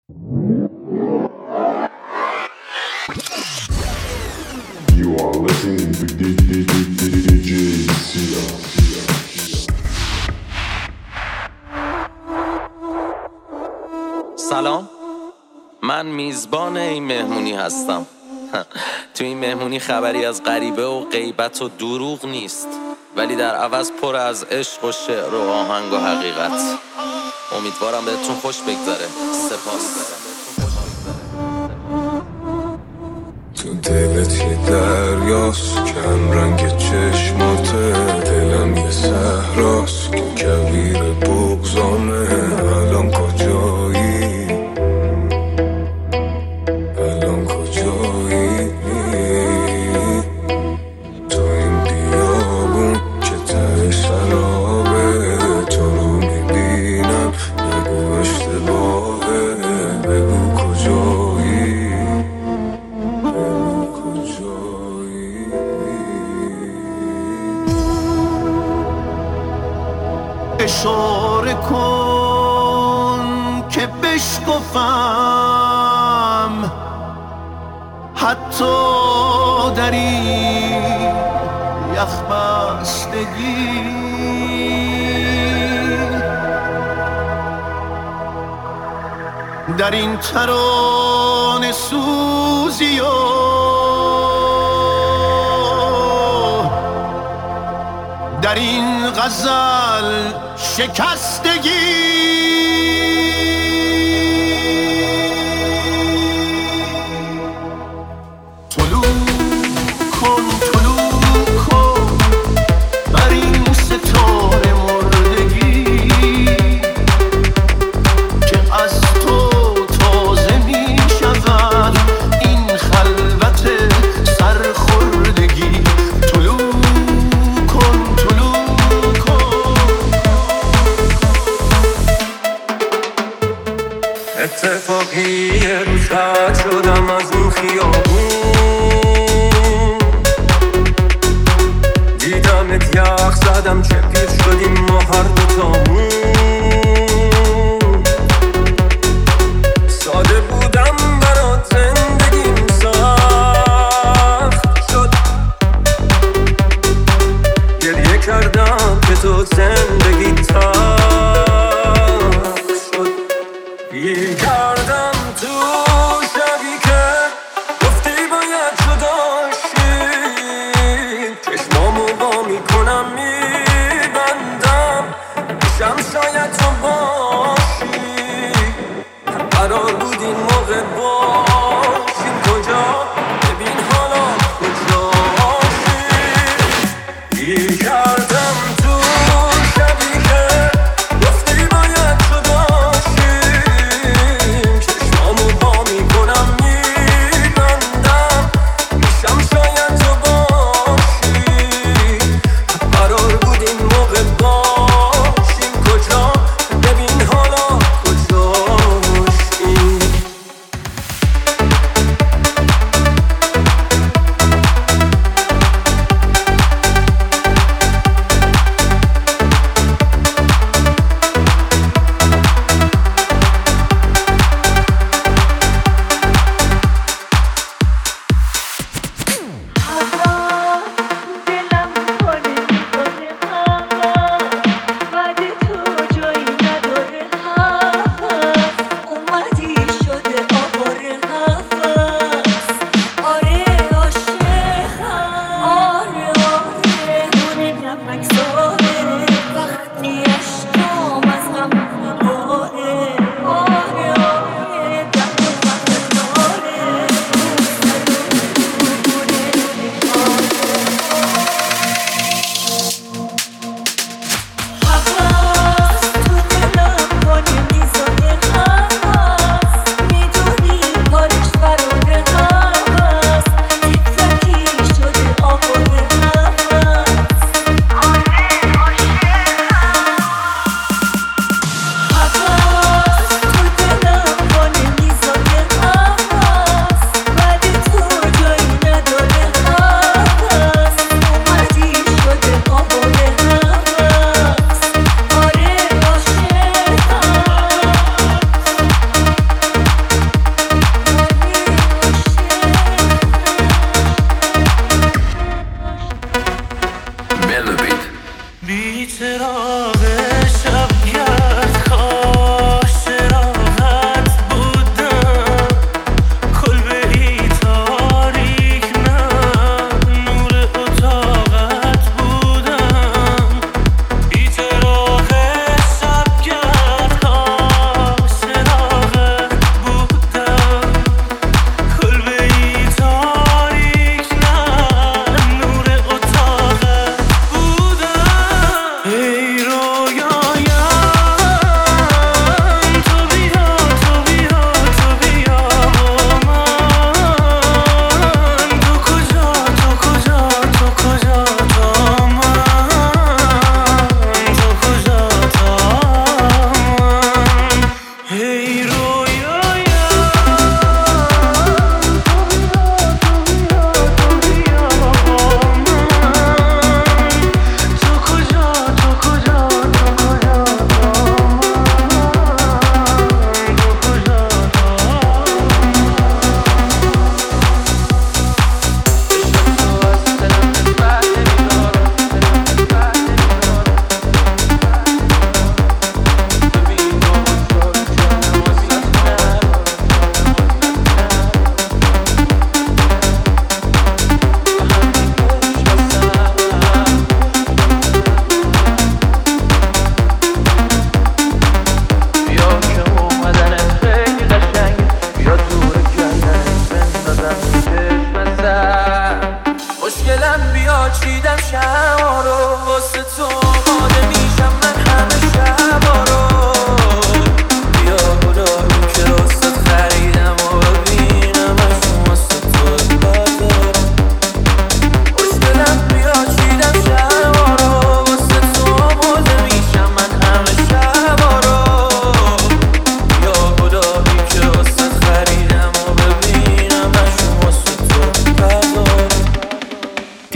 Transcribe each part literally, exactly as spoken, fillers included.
You are listening to D J Sia. سلام، من میزبان این مهمونی هستم. تو این مهمونی خبری از غریبه و غیبت و دروغ نیست، ولی در عوض پر از عشق و شعر و آهنگ و حقیقت. امیدوارم بهتون خوش بگذره. سپاس. تو دلت یه دریاست کم رنگ چشماته، دلم یه صحراست که کویر بغضانه. الان کجایی؟ الان کجایی؟ تو این بیابون که ته سرابه، تو رو میبینم نگو اشتباهه. بگو کجایی؟ اشاره کن که بشکفم حتی در این یخ بستگی. در این ترانه سوزی و در این غزل شکستگی. طلوع کن طلوع کن بر این ستاره مردگی که از تو تازه می شود این خلوت سرخوردگی. طلوع کن طلوع کن. اتفاقی یه روز رد شدم از اون خیابون، دیدمت یخ زدم چه پیر شدیم ما هر دوتامون. ساده بودم برات زندگیم سخت شد، گریه کردم که تو زندگی تلخ شد. گیر کردم تو شبی که گفتی باید جداشی، چشمامو وا میکنم میبندم میشم شاید تو باشی. قرار بود این موقع باشیم کجا، ببین حالا کجاشی. گیر کردم تو شبی که گفتی باید جداشیم، چشمامو وا میکنم میبندم میشم شاید تو باشی. قرار بود این موقع باشیم کجا، ببین حالا کجاشی.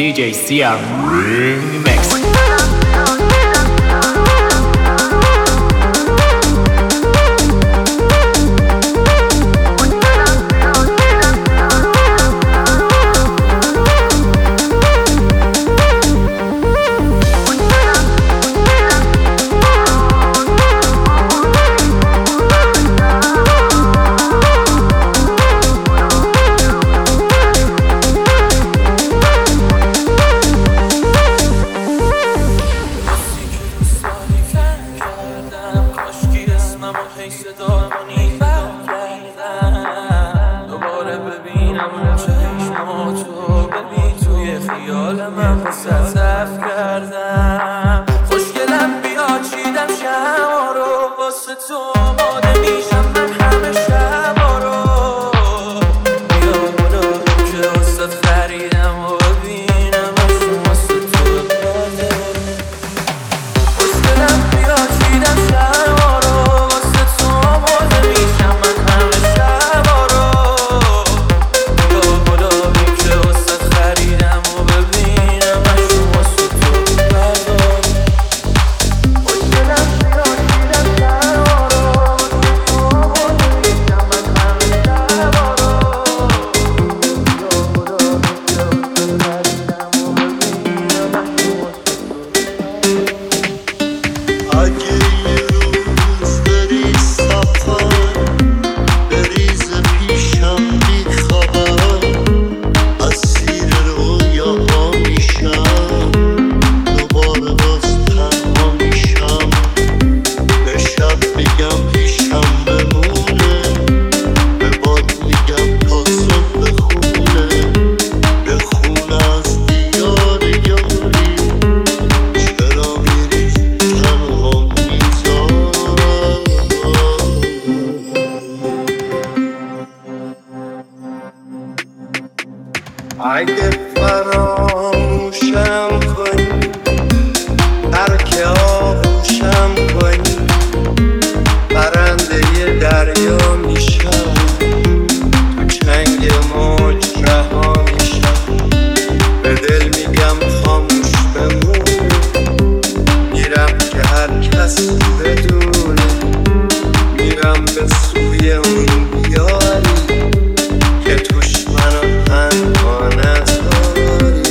دی جی سیار Remix. اگه فراموشم کنی ترک آغوشم کنی پرنده دریا میشم تو چنگ موج رها میشم به دل میگم خاموش بمون میرم که هر کس بدونه میرم به سوی اون بیاری که توش منو تنها نذاری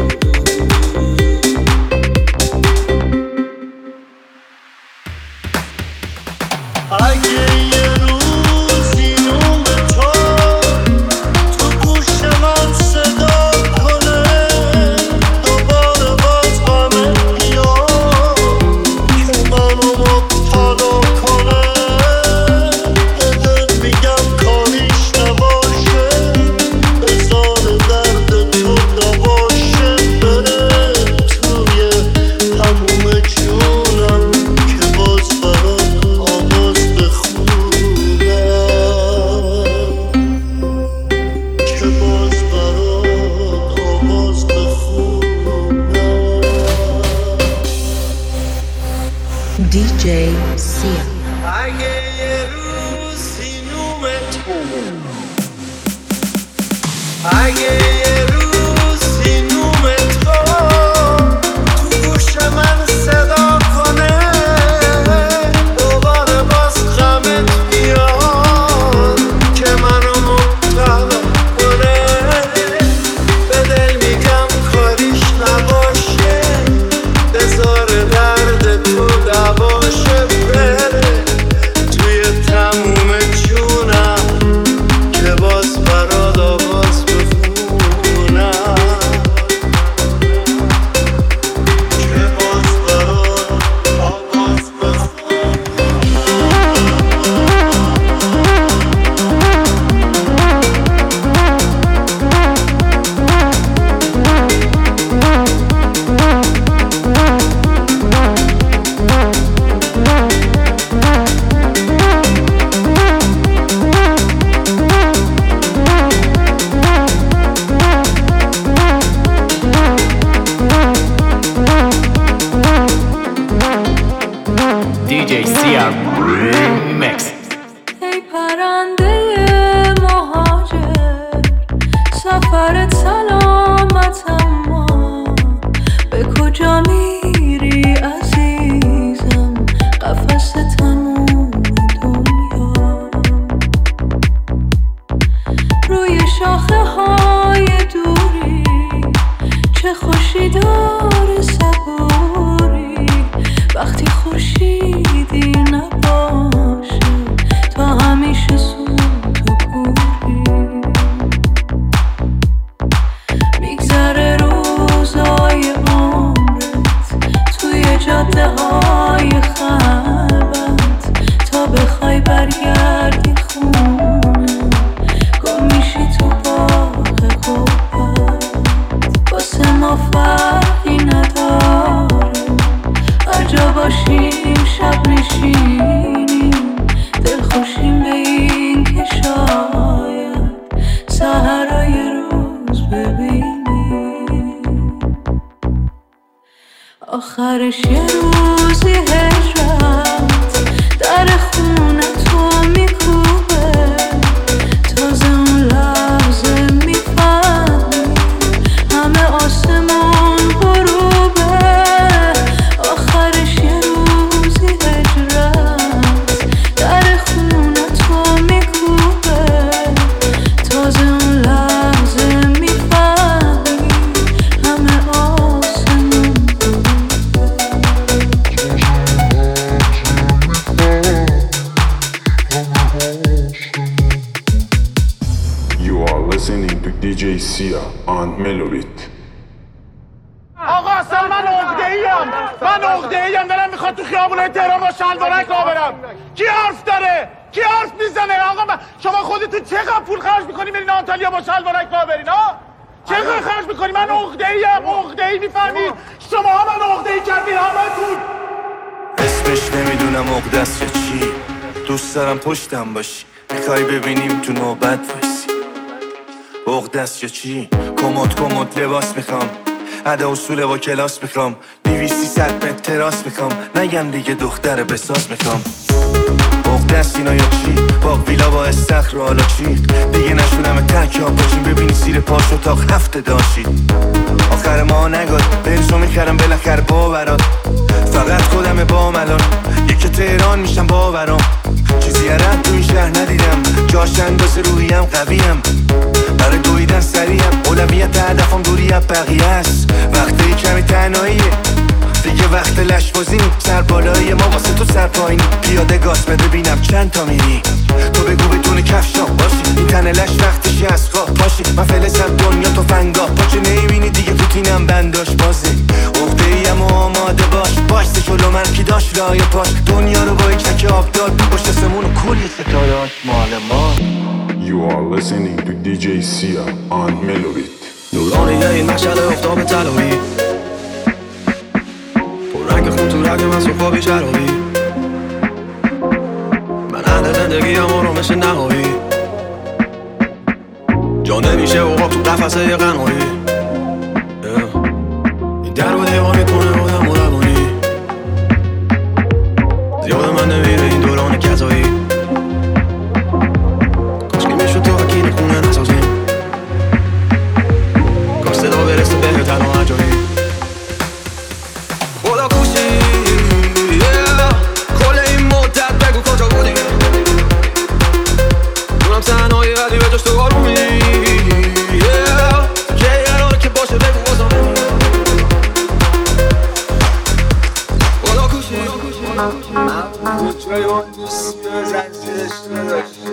اگه یه روزی نوم تو تو گوش من صدا کنه دوباره باز غمه بیاد که منو مبتلا کنه به دل میگم کاریش نباشه بذار درد تو نباشه بره توی تموم جونم که باز برات آواز بخونم که باز برات آواز بخونم دی جی سیا. اگه یه روزی نوم تو اگه یه روزی نوم تو تو گوش من صدا کنه دوباره باز غمت بیاد که منو مبتلا کنه به دل میگم کاریش نباشه بذار درد تو دواشه بره توی تموم جونم که باز برات آواز بخونم که باز برات آواز بخونم دی جی سیار Remix. ای پرنده مهاجر سفرت سلامت اما شاخه های دوری، چه خوشی داره صبوری وقتی خورشیدی نباشه تا همیشه سود و پوری. میگذره روزای عمرت توی جاده های خلوت تا بخوای برگردی خونه گم میشی تو باغ قوت. واسه ما فرقی نداره هر جا باشیم شب نشینیم دلخوشیم به این که شاید سحرای روز ببینیم. آخرش یه روزی هجرت در خونه تو میکوبه، تازه اون لحظه میفهمی همه آسمون غروبه. آخرش یه روزی هجرت در خونه تو میکوبه، تازه اون لحظه میفهمی همه آسمون You are listening to دی جی Sia on Melobit. آقا اصلا من عقده‌ایم، من عقده‌ایم دارم میخواد تو خیابونای تهران با شلوارک راه برم. کی حرف داره؟ کی حرف میزنه؟ آقا من شما خودتون چقدر پول خرج میکنین برین آنتالیا با شلوارک راه برین ها؟ چقدر خرج میکنین؟ من عقده‌ایم، عقده‌ای میفهمید؟ شما ها من عقده‌ای کردین همتون. اسمش نمیدونم عقده‌ست یا چی، دوست دارم پشتم باشی میخوای ببینیم تو نوبت وایسی. عقده‌ست یا چی، کمد کمد لباس میخوام، ادا اصول با کلاس میخوام، دویستی صد متر تراس میخوام، نگم دیگه دختر بساز میخوام. عقده‌ست اینا یا چی، با ویلا با استخر و حالا چی، دیگه نشونم تک ها باشیم ببینی زیر پاش اتاق هفته داشتید. آخر ما نگاد بنزو میخرم بالاخره باورات، فقط خودم با ملان یکی تهران میشم باورام. چیزی رد تو این شهر ندیدم، جاش اندازه روحیم قویم، برای دویدن سریعم، اولویت هدفم دوری از بقیه است. وقتی کمی تنهاییه دیگه وقت لش بازی، سر بالایی ما واسه تو سر پایینی، پیاده گاز بده ببینم چند تا میری، تو بگو بدون کفشام باشی، این تنه لش وقتشی از خواه باشی، من فلسم دنیا تو فنگاه پاچه نمیبینی دیگه پوتینم بنداش بازه. عقده‌ایم و آماده باش، باشته جلو من کی داشت رای پاش، دنیا رو با یک تک آب داد پشت سمون و کلی ستارهاش مال ما. You are listening to دی جی Sia on Melobit. نورانیه این مشعل افتاب طلایی، پررنگ خون تو رگ من صبح شرابی، من اهل زندگیم آرامش نهایی، جا نمیشه اوقاب تو قفسه قنایی، این در و دیوار میکنه آدم و روانی، زیاد من نمیره این دوران کذایی، کاش که میشد تو حکین خونه نسازیم، کاش صدا برسه به تنها عجایی. خدا کوشی کل این مدت بگو کجا بودی، دونم تنهایی ولی به جاش تو آرومی، که قرار که باشه بگو بازم خدا کوشی کجای اون دوستی و زنجیرش نداشتی،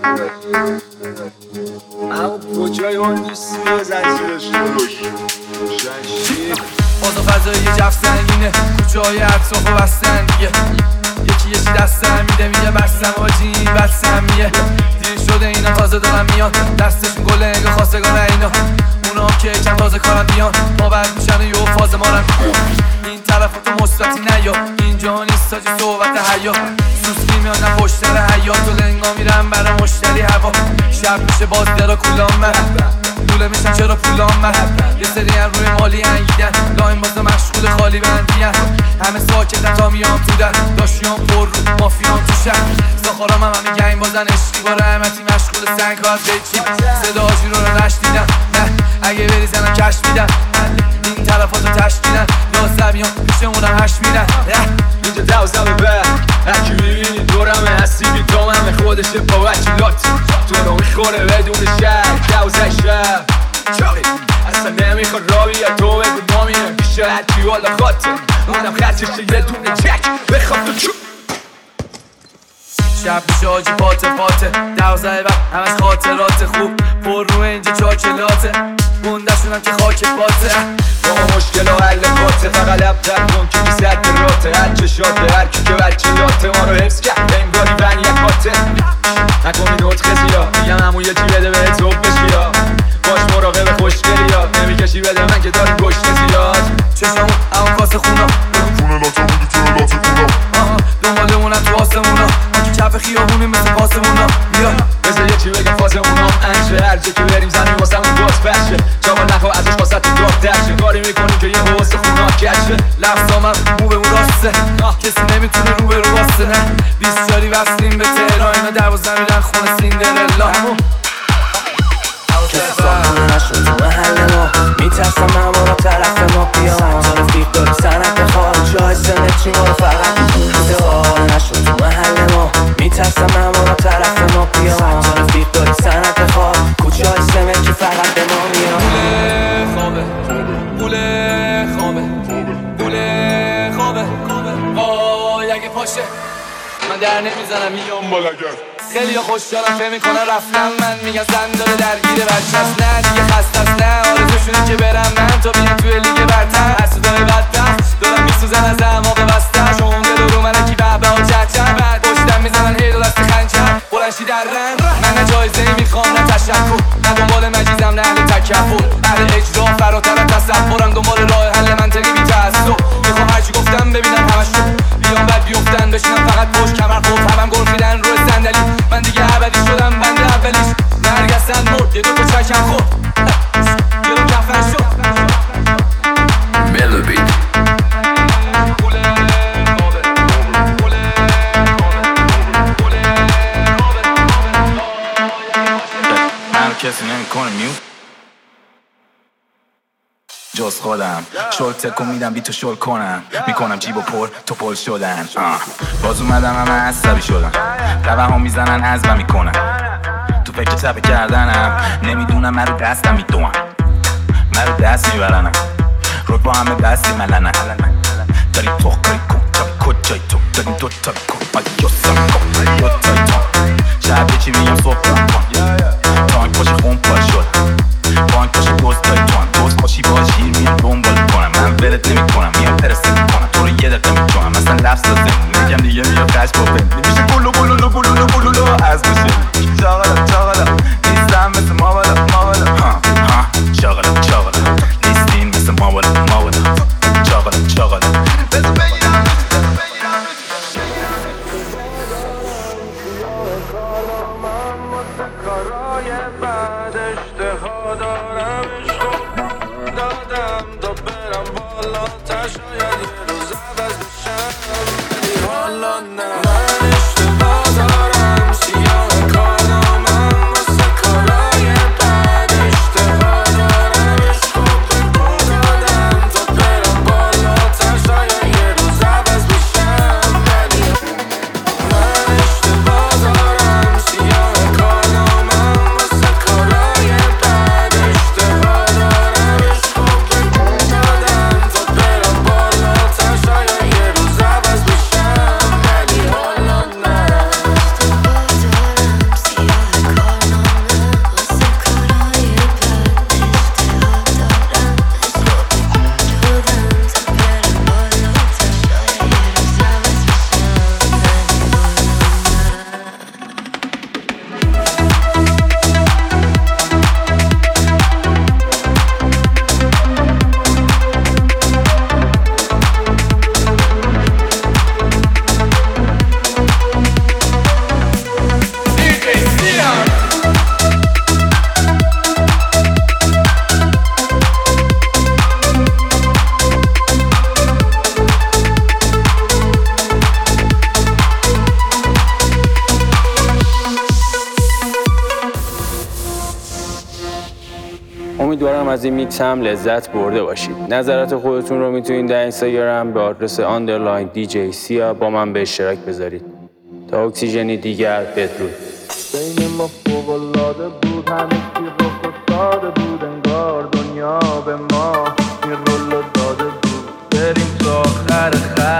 اما کجای اون دوستی و زنجیرش نداشتی شنشیر بازا فضایی یه جف سنگینه، کوچه های اطراف و بستن دیگه، یکی یکی دستم میده میگه بستم آجی این بستم میه، دیر شده اینا تازه دارم میان، دستشون گل انگاه خواستگاه اینا، اونا که چند تازه کارم بیان، ما برد میشن و یه فاز مارم، این طرف تو مثبتی نیا، اینجا نیست تاجی صحبت حیا، سوسکی میان نه پشتر حیات و لنگا میرم برا مشتری هوا، شب میشه باز درا کولام من دوله میشن چرا پولام من، یه سری هم روی مالی انگیدن، لاین بازه مشغول خالی بندیان، همه ساکتن تا میام تو در، داشیام پر رو مافیام تو شهر، ساخارام هم همه گنگ بازن عشقی با رحمتی مشغول سنگ ها بچین، صدا آجی رو رو نشنیدم، نه اگه بری زنم کش میدم، این طرفاتو تشکیلن، نازبیان پیشمونم هش میدن، اینجا دوزمه بر هرکی میبینی دورمه هستی بی داممه خودشه با وکیلات تو رو میخوره بدون شک دوزه خرجش یه دونه چک بخواب تو چوب شب میشه آجی پاته پاته دوازه وقت همش خاطرات خوب پر رو اینجا چاکلاته موندشونم که خاک باته با مشکل و حل باته فقط لبتر کن که بیزد به راته هر چه شاته هر کی که بچه لاته ما رو حفظ کرد انگاری بنی یک باته نکنی دوت خزیا میگم همون یه چی بده به توب بشیا باش مراقب خوشگلی یاد نمیکشی بده من که داری گشت زیاد چشمون همون کاسه خونا خونه لاته بودی توی لاته خونا دنبالمونم تو آسمونا ما که کف خیابونیم مثل پاسمونا بیا بذار یه چی بگم فازمونام انشه هر جا که بریم زنیم واسه اون باز بشه چاقا نخوا ازش واسه تو داغ درشه کاری میکنیم که یه حواسه خونا کشه لفظامم مو به اون راسته کسی نمیتونه رو به رو واسه نه بیست جاری وصلیم به تهران اینا دوازده میرن خونه سیندرلا کسی ساخونه نشد تو محل ما میترسم من ما رو طرف ما بیان رفیق داری سنت خواهد جای سنت چی ما رو فقط ساخونه نشد تو محل ما میترسم من ما رو طرف ما بیان رفیق داری سنت خواهد کجای سنت چی فقط به ما میان گوله خوابه گوله خوابه گوله خوابه وای اگه پاشه من در نمیزنم میام بالگر خیلی خوشحالم که میکنن رفتم من میگن زن داره درگیر بچه‌ست نه دیگه خسته است نه آرزوشونه که برم من تا بیان توی لیگ برتر هر صدای بدبخت دارم میسوزن از اعماق بسته شون دل رو منکی بهبه ها چهچه بعد پشتم میزنن هیل و دست خنجر بلنشی در رنگ من نه جایزه میخوام نه تشکر نه دنبال مجیزم نه اهل تکفر اهل اجرا فراتر از تصورم دنبال راه حل منطقی بی تعصب میخوام هرچی گفتم ببینم همشو بیام بعد بیفتن بشینم فقط پشت کمر خود همم گرفیدن روی صندلی من دیگه ابدی شدم بنده اولیش نرگسن مرد یه دو تا چکم خورد یه دو کفن شد ملوبی من کسی نمی کنه میو جز خودم شل تکون میدم بی تو شل کنم میکنم جیب و پر تو پل شدن آه. باز اومدم همه عصبی شدن قوه ها میزنن عزبم میکنن تو فکر تپه کردنم نمیدونم من رو دستم میدونم من رو دست میبرنم روک با همه دستی ملنه داری تو کاری کن تایی کجای تو داریم دو تا کن مگه یوسم کن دو تایی تو شب یه چی میگم صبح کن تانک باشه خون پال شد بانک باشه دوست داری تو هم دوست باشی با شیر میام دنبال میکنم من ولت نمی کنم میام پرسه میکنم تو رو یه دقیقه میکنم مثلا لفظ لازم میگم دیگه میام قش با بند نمیشه گلو گلولو گلولو گلولو از میشه چاقالا چاقالا نیستم مثل ما بالا ما بالا ها ها چاقالا چاقالا نیستین مثل ما بالا ما بالا چاقالا چاقالا بزن بگیرم کارای بعد اشتها دارم عشق دادم تا برم بالا تا شاید یه روز عوض بشم ولی حالا نه من اشتباه دارم سیاه کارنامم واسه کارای بعد اشتها دارم عشق دادم تا برم بالا تا شاید یه روز عوض بشم ولی من اشتباه دارم سیاه امیدوارم از این میکس هم لذت برده باشید. نظرات خودتون رو میتونید در اینستاگرام به آدرس آندرلاین دی جی سیا با من به اشتراک بذارید. تا اکسیژنی دیگر بدرود. بین ما فوق‌العاده بود، همه چی رخ افتاده بود، انگار دنیا به ما این رولو داده بود. بریم تا آخر خط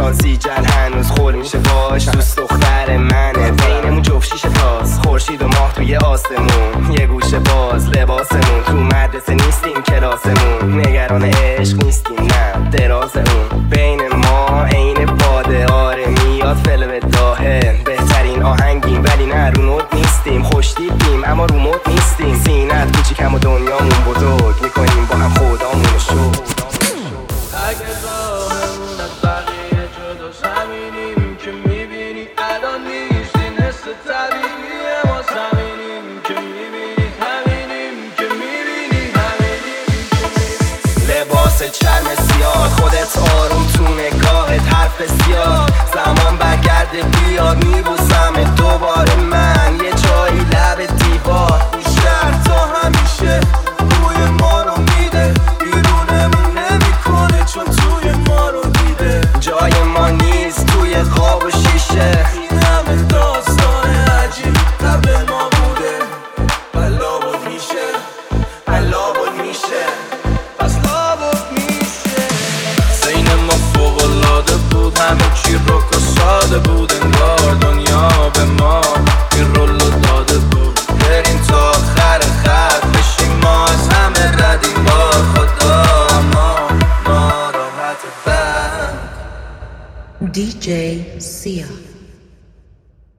شانسی جل هنوز خور میشه باش دوست دختر منه بینمون جفت شیشه تاس خورشید و ماه توی آسمون یه گوشه باز لباسمون تو مدرسه نیستیم کلاسمون نگران عشق نیستیم نه دراز اون بین ما عین باده آره میاد فلم داهه بهترین آهنگیم ولی نه رو نوت نیستیم خوشتیپیم اما رو مد نیستیم سینت کوچیکم و دنیامون بزرگ میکنیم با هم خدامونو شو اگه راهمون از بقیه جداش همینیم که میبینی الان نیستین حس طبیعیه ما همینیم که میبینی همینیم که میبینی همینیم لباس چرم سیاه خودت آروم تو نگاهت حرف زیاد زمان برگرده بیاد میبوسم دوباره من یه جایی لب دیوار بیشتر تا همیشه بوی ما رو میده بیرونمون نمیکنه چون توی ما رو دیده جای ما نیست توی خواب و شیشه این همه داستان عجیب قبل ما بوده بلا بود میشه بلا بود میشه پس لابد میشه زین ما فوق‌العاده بود همه چی رک و ساده بود انگار دنیا به ما این رول داده بود بریم تا آخر خط بشیم ما از همه ردیم با خدا ما ناراحت بند دی جی Sia.